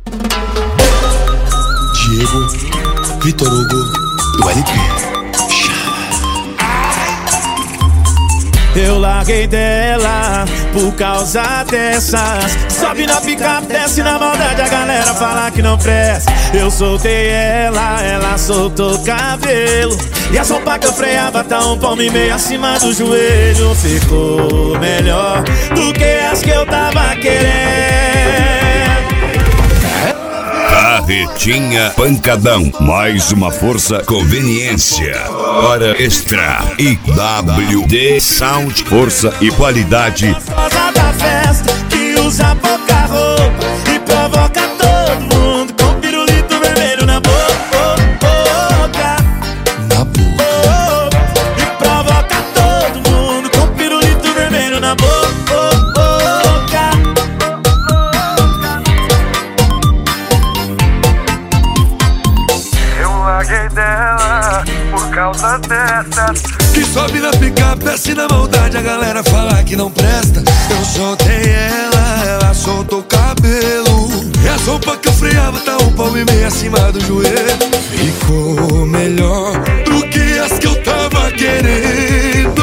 Diego, Vitor Hugo e o LP. Eu larguei dela por causa dessas. Sobe na picape, desce na maldade, a galera fala que não presta. Eu soltei ela, ela soltou o cabelo. E a sopa que eu freava tá um palmo e meio acima do joelho. Ficou melhor do que as que eu tava querendo. Carretinha Pancadão, mais uma força conveniência. Hora extra e WD Sound, força e qualidade. Gostosa da festa, que usa pouca roupa e provoca todo mundo com pirulito vermelho na boca. Na boca. E provoca todo mundo com pirulito vermelho na boca. Eu larguei dela por causa dessas. Que sobe na picape, desce na maldade, a galera fala que não presta. Eu soltei ela, ela soltou o cabelo. E a sopa que eu freava tá um palmo e meio acima do joelho. Ficou melhor do que as que eu tava querendo.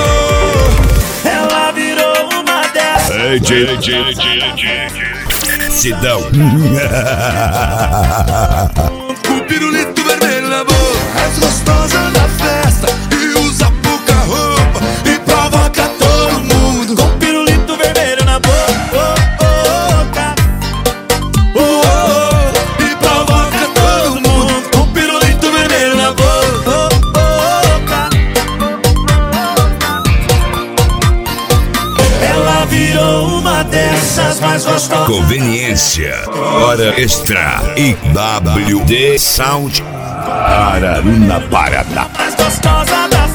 Ela virou uma dessas. Sidão. Com pirulito vermelho na boca, mais gostosa da festa, e usa pouca roupa e provoca todo mundo Com pirulito vermelho na boca. e provoca todo mundo. Com pirulito vermelho na boca. Ela virou uma dessas mais gostosas. Conveniência. Hora extra e WD Sound. Araruna, Paraná. Mais gostosa da